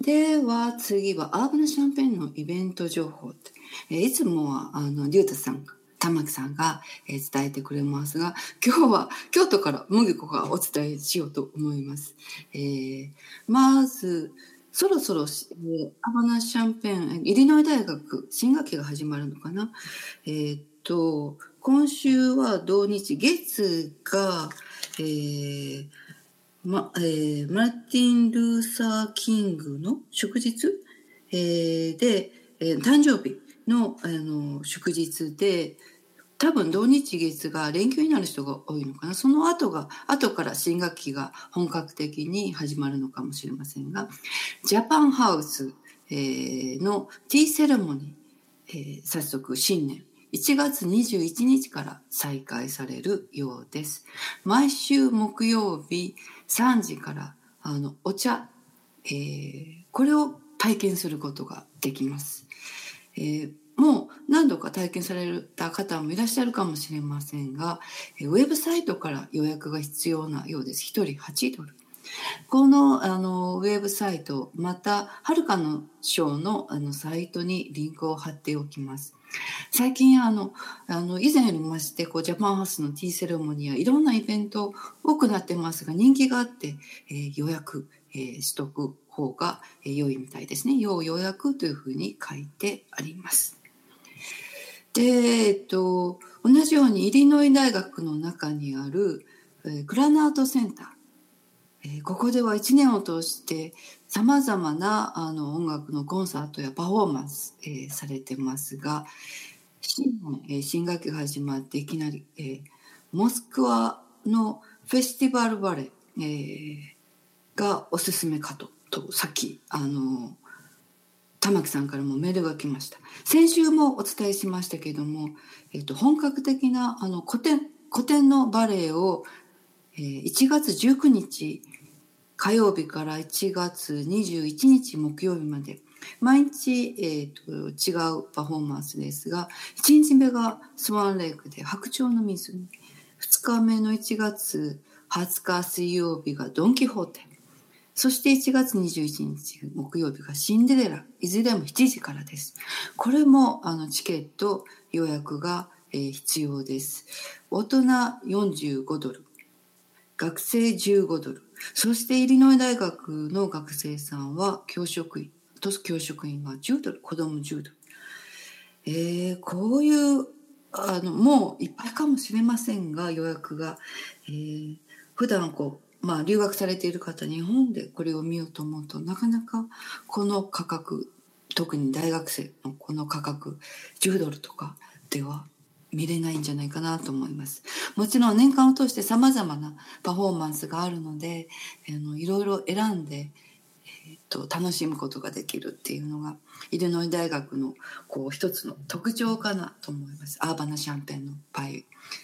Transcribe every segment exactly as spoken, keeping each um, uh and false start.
では次はアーバナシャンペーンのイベント情報。えーいつもはあのリュウタさん、玉木さんが、えー伝えてくれますが、今日は京都から麦子がお伝えしようと思います。えーまずそろそろ、えーアーバナシャンペーンイリノイ大学新学期が始まるのかな。えーっと今週は土日月が、えーまえーマーティン・ルーサー・キングの祝日、えーで、えー誕生日の、あの祝日で、多分土日月が連休になる人が多いのかな。その後が後から新学期が本格的に始まるのかもしれませんが、ジャパンハウス、えーのティーセレモニー、えー早速新年いちがつにじゅういちにちから再開されるようです。毎週木曜日さんじからあのお茶、えーこれを体験することができます。えーもう何度か体験された方もいらっしゃるかもしれませんが、えーウェブサイトから予約が必要なようです。ひとりはちドル。この、あのウェブサイト、またはるかの賞の、あのサイトにリンクを貼っておきます。最近あのあの以前よりましてこうジャパンハウスのティーセレモニーやいろんなイベント多くなってますが、人気があって、えー予約、えーしとく方が、えー良いみたいですね。要予約というふうに書いてあります。で、えっと、同じようにイリノイ大学の中にある、えーグラナートセンター、えーここではいちねんを通してさまざまなあの音楽のコンサートやパフォーマンス、えーされてますが、新年、えー新学期が始まっていきなり、えーモスクワのフェスティバルバレエ、えーがおすすめかと、とさっきあの玉木さんからもメールが来ました。先週もお伝えしましたけども、えっと、本格的なあの古典古典のバレエを、えーいちがつじゅうくにち火曜日からいちがつにじゅういちにち木曜日まで毎日、えー、と違うパフォーマンスですが、いちにちめがスワンレイクで白鳥の湖、ふつかめのいちがつはつか水曜日がドン・キホーテ、そしていちがつにじゅういちにち木曜日がシンデレラ、いずれもしちじからです。これもあのチケット予約が、えー必要です。大人よんじゅうごドル、学生じゅうごドル、そしてイリノイ大学の学生さんは教職員と教職員はじゅうドル、子供じゅうドル。えーこういうあのもういっぱいかもしれませんが、予約が、えー普段こう、まあ、留学されている方、日本でこれを見ようと思うとなかなかこの価格、特に大学生のこの価格じゅうドルとかでは見れないんじゃないかなと思います。もちろん年間を通してさまざまなパフォーマンスがあるので、あのいろいろ選んで、えっと、楽しむことができるっていうのがイリノイ大学のこう一つの特徴かなと思います。アーバナシャンペーンの場合、え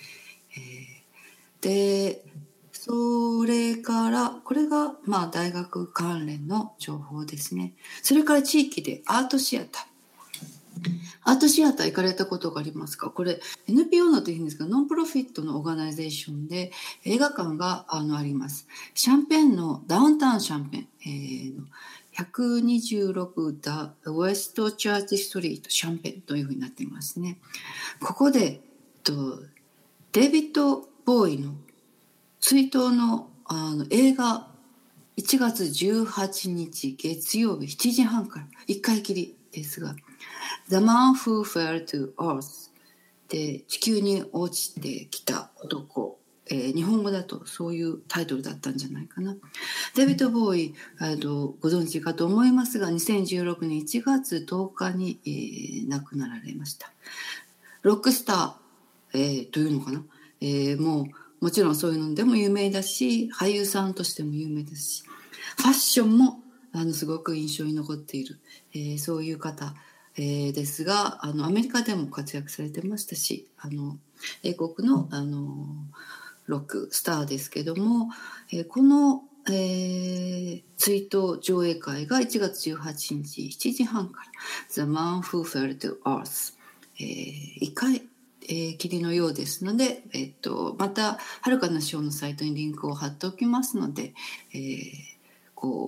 ーでそれからこれがまあ大学関連の情報ですね。それから地域でアートシアター、アートシアター行かれたことがありますか？これ エヌピーオー のというんですが、ノンプロフィットのオーガナイゼーションで映画館が あのあります。シャンペーンのダウンタウンシャンペーン、えーのひゃくにじゅうろくダウエストチャーチストリートシャンペーンというふうになっていますね。ここでとデイビッド・ボーイの追悼の、あの映画いちがつじゅうはちにち月曜日しちじはんからいっかいきりですが、The Man Who Fell to Earth で地球に落ちてきた男、えー日本語だとそういうタイトルだったんじゃないかな。デビッド・ボーイ、あのご存知かと思いますが、にせんじゅうろくねんいちがつとおかに、えー亡くなられました。ロックスター、えーというのかな、えーもうもちろんそういうのでも有名だし、俳優さんとしても有名ですし、ファッションもあのすごく印象に残っている、えーそういう方、えーですが、あのアメリカでも活躍されてましたし、あの英国の、あのロックスターですけども、えーこの、えー追悼上映会がいちがつじゅうはちにちしちじはんから The Man Who Fell to Earth、えー、いっかいえー、きりのようですので、えっと、またはるかのショーのサイトにリンクを貼っておきますので、えーこう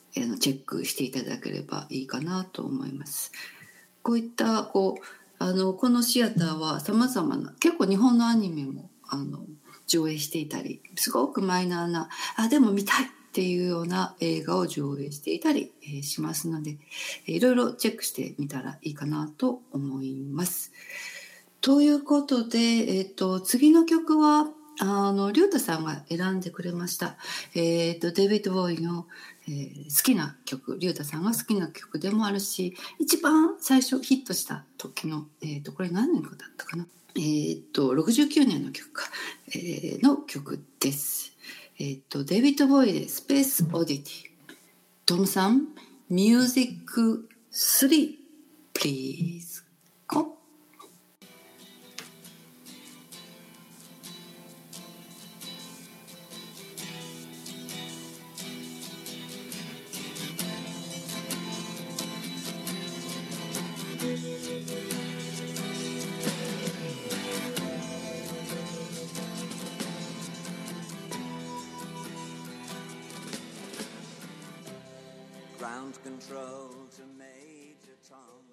えーチェックしていただければいいかなと思います。こういったこうあのこのシアターはさまざまな結構日本のアニメもあの上映していたり、すごくマイナーなあでも見たいっていうような映画を上映していたり、えーしますので、えーいろいろチェックしてみたらいいかなと思います。ということで、えっと、次の曲はあのリュウタさんが選んでくれました、えっと、デイビッド・ボーイの、えー好きな曲、リュウタさんが好きな曲でもあるし、一番最初ヒットした時の、えっと、これ何年かだったかな、えっとろくじゅうきゅうねんの曲か、えーの曲です。えっとデイビッド・ボーイでスペース・オディティ。トムさん、ミュージックスリー please。 こ Ground control to Major Tom.